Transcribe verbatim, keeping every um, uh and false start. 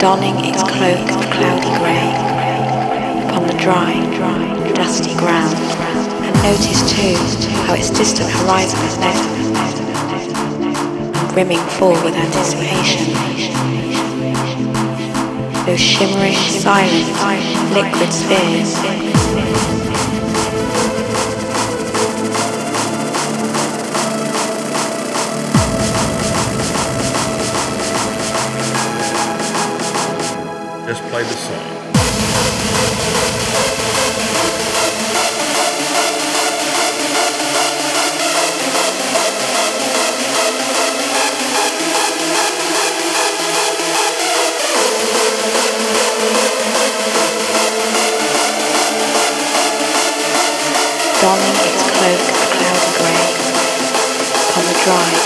donning its cloak of cloudy grey upon the dry, dusty ground, and notice too how its distant horizon is net and brimming full with anticipation. Those shimmering, silent, liquid spheres. Just play the song. Donning its cloak of cloudy grey upon the dry,